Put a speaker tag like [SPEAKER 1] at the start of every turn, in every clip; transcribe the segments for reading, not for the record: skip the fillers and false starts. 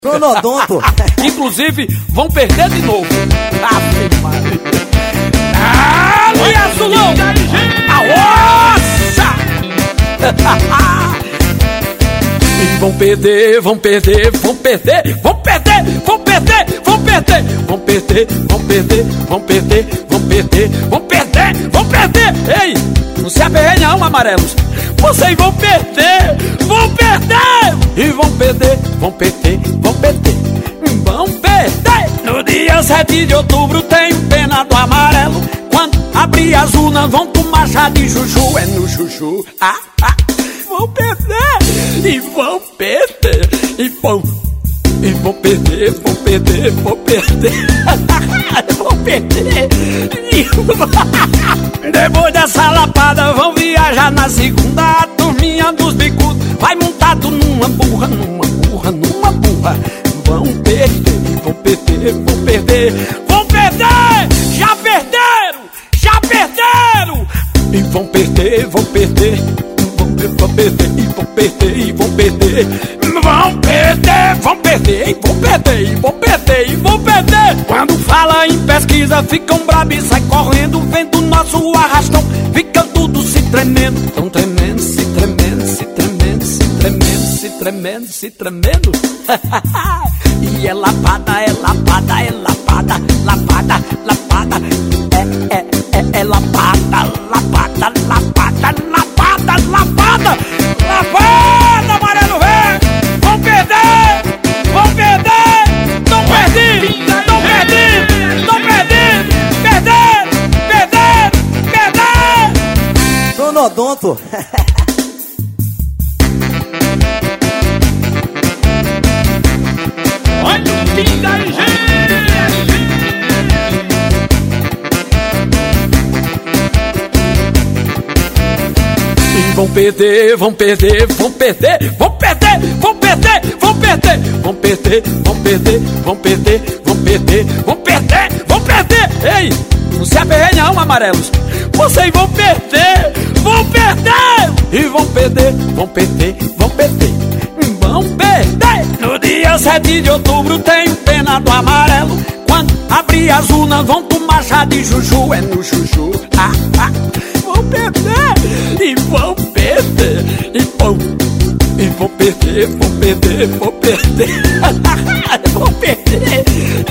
[SPEAKER 1] Cronodonto.
[SPEAKER 2] Inclusive, vão perder de novo. Ali, azulão! A ossa! E vão perder, vão perder, vão perder, vão perder, vão perder, vão perder, vão perder, vão perder, vão perder, vão perder, vão perder, vão perder. Ei, não se aperreiem não, amarelos. Vocês vão perder, vão perder. E vão perder, vão perder, vão perder, vão perder. No dia 7 de outubro tenho pena do amarelo. Quando abrir as urnas vão tomar chá de chuchu. É no chuchu. Vão perder, e vão perder, e vão perder, vão perder, vão perder, vão perder. Depois dessa lapada vão viajar na segunda. A turminha dos bicudos vai montado numa burra, numa burra, numa burra. Vão perder, vão perder, vão perder, vão perder. Já perderam, já perderam. E vão perder, vão perder, vão perder, e vão perder, e vão perder. Vão perder, vão perder, e vão perder, e vão perder, e vão perder. Quando fala em pesquisa ficam brabos e saem correndo. Vendo nosso arrastão, fica tudo se tremendo. Tão tremendo, se tremendo, se tremendo, se tremendo, se tremendo, se tremendo. E é lapada, é lapada, é lapada, lapada, lapada. É lapada, lapada, lapada, lapada, lapada, lapada, amarelo vem. Vão perder, vão perder. Não perdi, não perdi, não perdi. Perder, perder, perder.
[SPEAKER 1] Cronodonto.
[SPEAKER 2] Olha o fim da vão perder, vão perder, vão perder, vão perder, vão perder, vão perder, vão perder, vão perder, vão perder, vão perder, vão perder, vão perder. Ei, não se aperreiem não, amarelos. Vocês vão perder, vão perder. E vão perder, vão perder, vão perder, vão perder. No dia 7 de outubro tenho pena do amarelo. Quando abrir as urnas vão tomar chá de chuchu. É no chuchu. Vão perder, e vão perder, e vão perder, vão perder, vão perder, vão perder.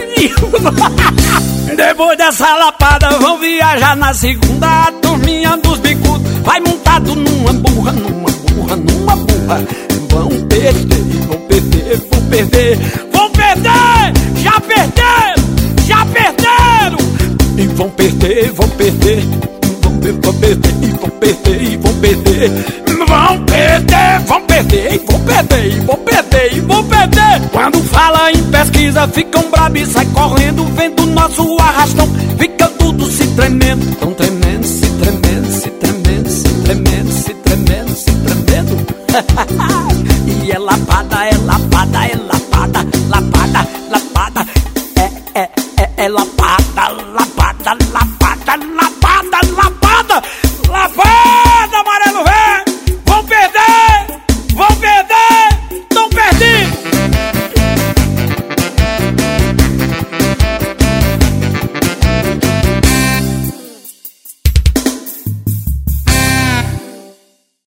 [SPEAKER 2] Depois dessa lapada vão viajar na segunda. A turminha dos bicudos vai montado numa burra, numa burra, numa burra. Vão perder, vão perder, vão perder, vão perder. Já perderam, já perderam. E vão perder, vão perder, vão perder, e vão perder, e vão perder. Vão perder, vão perder, e vão perder, e vão perder, e vão perder. Quando fala em pesquisa ficam brabos e saem correndo. Vendo nosso arrastão, fica tudo se tremendo. Tão tremendo, se tremendo, se tremendo, se tremendo, se tremendo, se tremendo. E é lapada, é lapada, é lapada, lapada, lapada. É lapada.